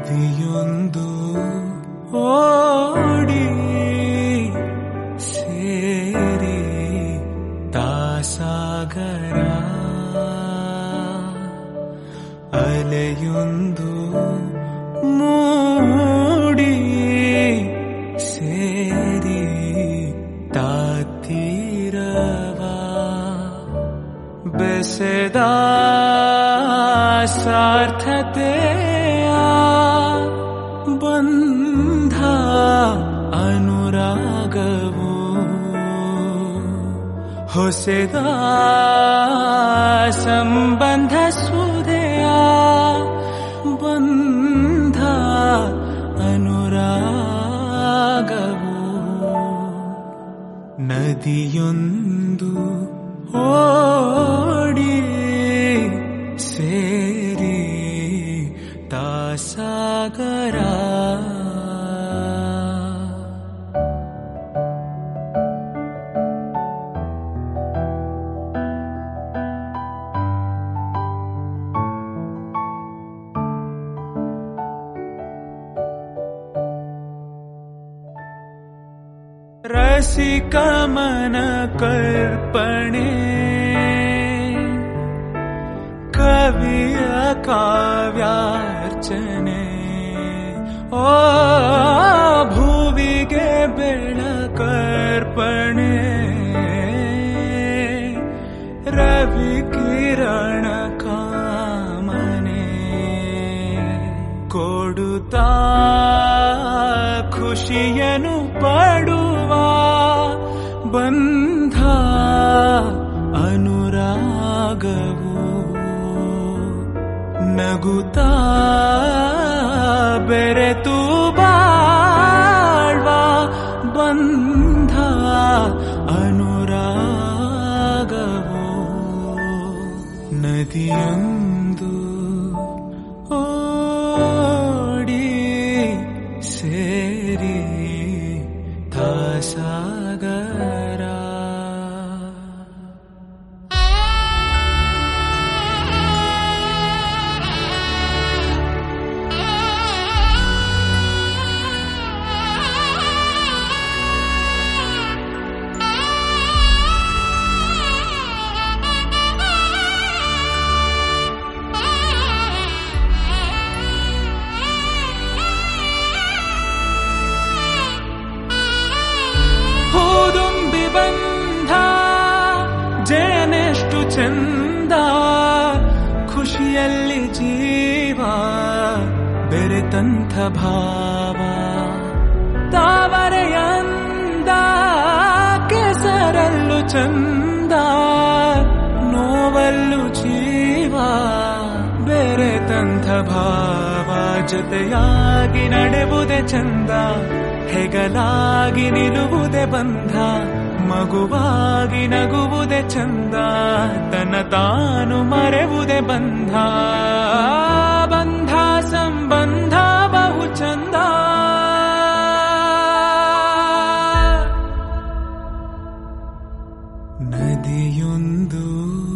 ನದಿಯೊಂದು ಓಡಿ ಸೇರಿ ತಾಸಾಗರ, ಅಲೆಯೊಂದು ಮೂಡಿ ಸೇರಿ ತಾತೀರವ, ಬೆಸೆದ ಸಾರ್ಥತೆಯ ಬಂಧ ಅನುರಾಗವು, ಹೊಸೆದ ಸಂಬಂಧ ಸುಧೆಯ ಬಂಧ ಅನುರಾಗವು, ನದಿಯೊಂದು ಓಡಿ ಸೇರಿ ತಾಸಾಗರ. ರಸಿಕ ಮನ ಕರ್ಪಣೆ, ಕವಿಯ ಕಾವ್ಯಾರ್ಚನೆ, ಓ ಭುವಿಗೆ ಬೆಳಕರ್ಪಣೆ, ರವಿ ಕಿರಣ ಕಾಮನೆ, ಕೊಡುತ್ತಾ ಖುಷಿಯನು ಪಡುವ ಬಂಧ ಅನುರಾಗವು, ನಗುತ್ತಾ ಬೆರೆತು ಬಾಳ್ವ ಬಂಧ ಅನುರಾಗವು, ನದಿಯೊಂದು ಓಡಿ ಸೇರಿ ತಾಸಾಗರ. ಜೇನೆಷ್ಟು ಚಂದ, ಖುಷಿಯಲ್ಲಿ ಜೀವ ಬೆರೆತಂಥ ಭಾವ, ತಾವರೆಯಂದ ಕೆಸರಲ್ಲೂ ಚಂದ, ನೋವಲ್ಲೂ ಜೀವ ಬೆರೆತಂಥ ಭಾವ, ಜೊತೆಯಾಗಿ ನಡೆವುದೇ ಚಂದ, ಹೆಗಲಾಗಿ ನಿಲ್ಲುವುದೇ ಬಂಧ, ಮಗುವಾಗಿ ನಗುವುದೇ ಚಂದ, ತನ್ನ ತಾನು ಮರೆವುದೇ ಬಂಧ, ಬಂಧ ಸಂಬಂಧ ಬಹು ಚಂದ. ನದಿಯೊಂದು